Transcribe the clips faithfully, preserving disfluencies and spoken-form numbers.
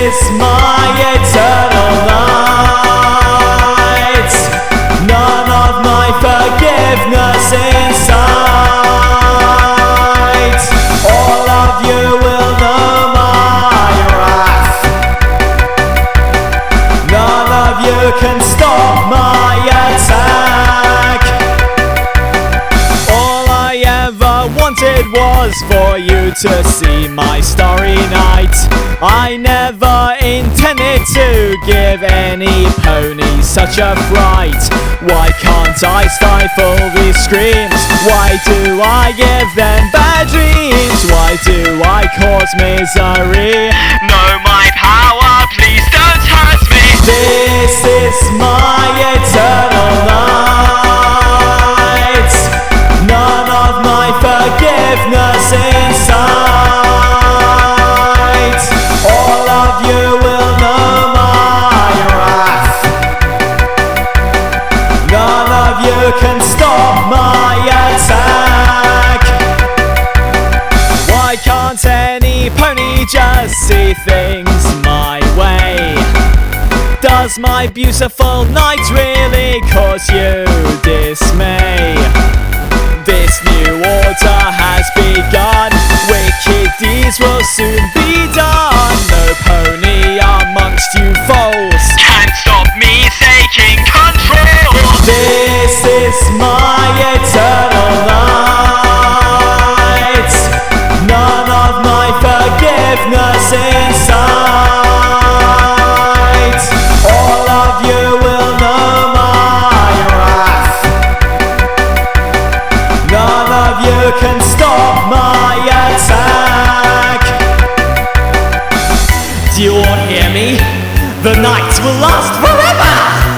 is my eternal night. None of my forgiveness in sight. All of you will know my wrath. None of you can stop my attack. All I ever wanted was for you to see my starry night. I never intended to give any pony such a fright. Why can't I stifle these screams? Why do I give them bad dreams? Why do I cause misery? Know my power, please don't hurt me. This is my eternal night. None of my forgiveness in sight. All of you will know my wrath. None of you can stop my attack. Why can't any pony just see things my way? Does my beautiful night really cause you dismay? This new order has begun. Wicked deeds will soon be done. No pony amongst you foes Can't stop me taking control. This is my eternal night. None of my forgiveness in sight. All of you will know my wrath. None of you can stop my attack. Do you all hear me? The night will last forever!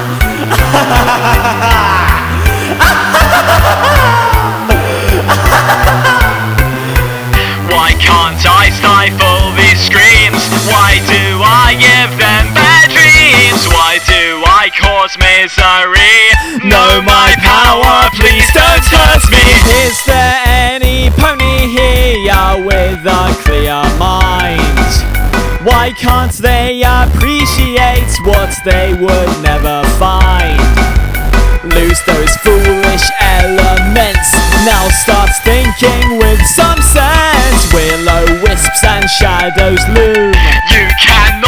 Why can't I stifle these screams? Why do I give them bad dreams? Why do I cause misery? Know my power, please don't hurt me. Is there any pony here with a clear mind? Why can't they appreciate what they would never find? Lose those foolish elements. Now start thinking with some sense. Willow wisps and shadows loom. You cannot